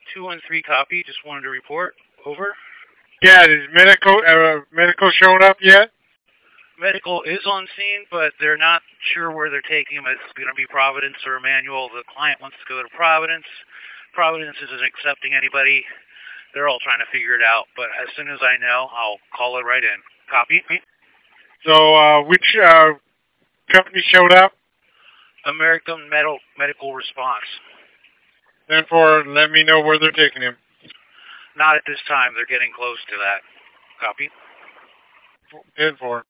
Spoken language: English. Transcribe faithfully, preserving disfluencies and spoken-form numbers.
Two and three copy. Just wanted to report. Over. Yeah, is medical uh, medical showing up yet? Medical is on scene, but they're not sure where they're taking him. It's going to be Providence or Emmanuel. The client wants to go to Providence. Providence isn't accepting anybody. They're all trying to figure it out. But as soon as I know, I'll call it right in. Copy? So, uh, which uh, company showed up? American Medical Medical Response. Therefore, let me know where they're taking him. Not at this time. They're getting close to that. Copy? ten four.